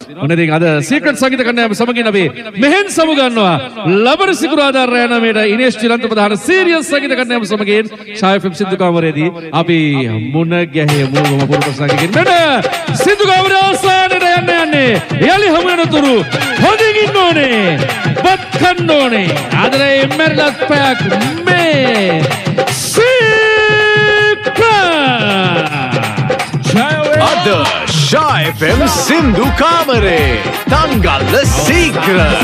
ඔන්න ඉතින් අද සීක්‍රට් සංගීත කණ්ඩායම සමගින් අපි මෙහෙන් සමුගන්නවා ලබන සිකුරාදා රෑ 9ට ඉනේෂ් චිරන්ත ප්‍රධාන සීරියස් සංගීත කණ්ඩායම සමගින් ඡාය ෆම් සින්දු කාමරයේදී අපි මුණ ගැහෙමු පුරු ප්‍රසංගකින් මෙන්න සින්දු කාමරය අවසානයේ යන්නේ යලි හමු වෙනතුරු හොඳින් ඉන්න ඕනේ වත් කන්න ඕනේ ආදරේ මෙරලත් පැයක් මේ Ada Shy FM Sindhu Kamare Tangalla Secret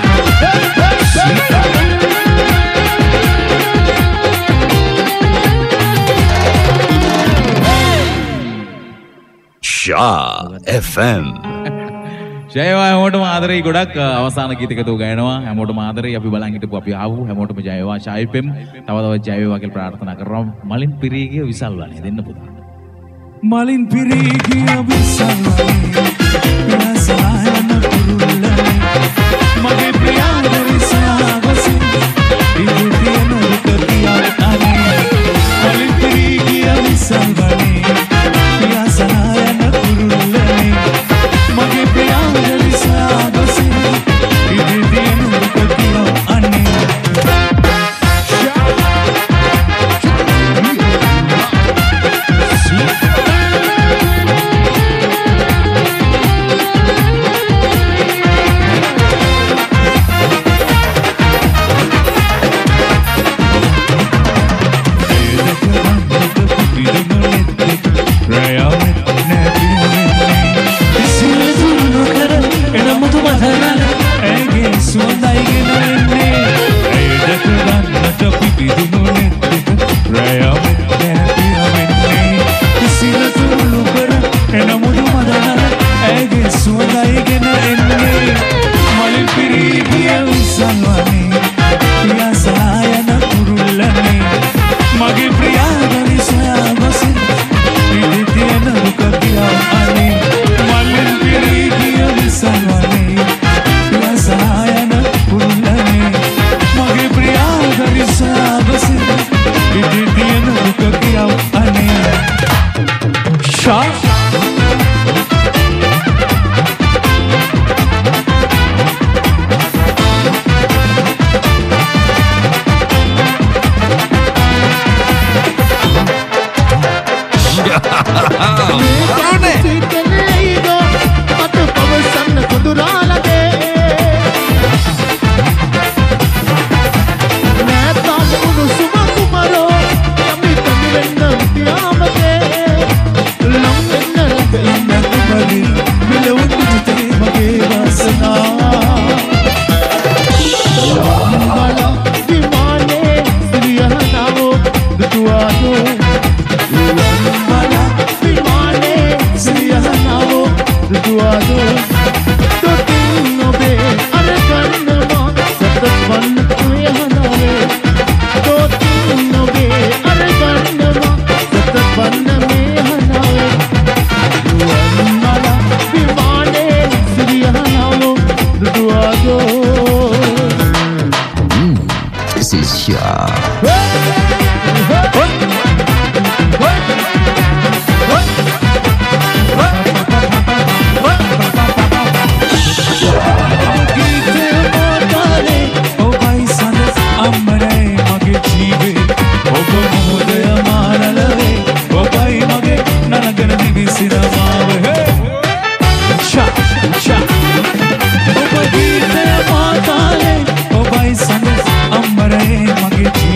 Shy FM ජයවා හැමෝටම ආදරේ ගොඩක් අවසාන ගීතකතු ගයනවා හැමෝටම ආදරේ අපි බලන් හිටපු අපි ආවු හැමෝටම ජයවා Shy FM තව තවත් ජය වේවා කියලා ප්‍රාර්ථනා කරනවා මලින් පිරී ගිය විසල් වනේ දෙන්න පුතා මලින් පිරී ගිය විසල් වනේ පියාසයන කුරුල්ලනේ මගේ ප්‍රියාදරිසා ගොසින් ඉදුතියන රුකතියක් අනේ මලින් පිරී ගිය විසල් වනේ පියාසයන කුරුල්ලනේ මගේ ප්‍රියාදරිසා ගොසින් ඉදුතියන රුකතියක් අනේ Mage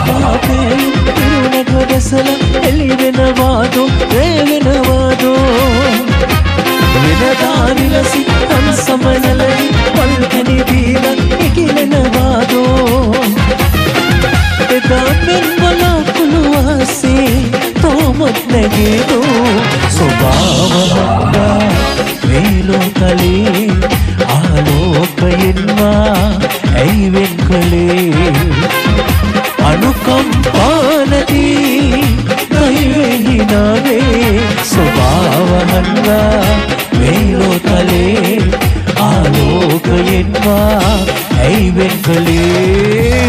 පාපේ ඉරුණක දැසල එළි වෙනවාදෝ රේ වෙනවාදෝ වෙනදා විලසි සංසමනලයි පල්කෙනි දීලා ඉකිලෙනවාදෝ එදා පෙන්වලා කුළුවාසේ තෝමත් නැගේදෝ ස්වභාවහංගා මේලෝ කලේ ආලෝකයෙන්වා ඇයි වෙන් කලේ අනුකම්පානති කයිවෙහිනාවේ ස්වභාවහංගා මේලෝ කලේ ආලෝකයෙන්වා ඇයි වෙන් කලේ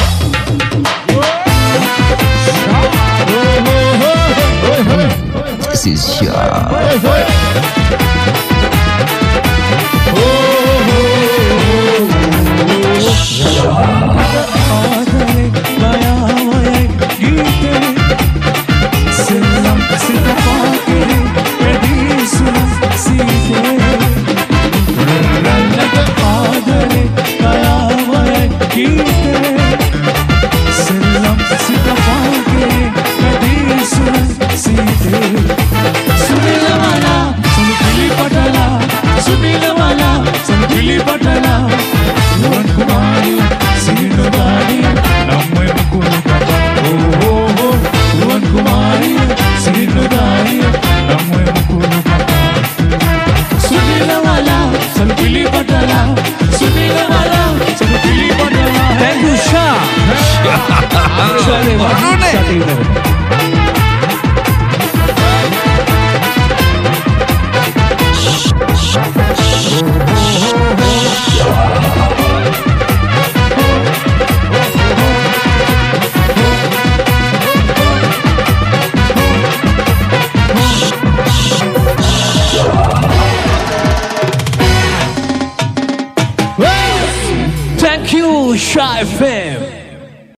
This is Shy. Thank you, Shah. Thank you, Shy FM.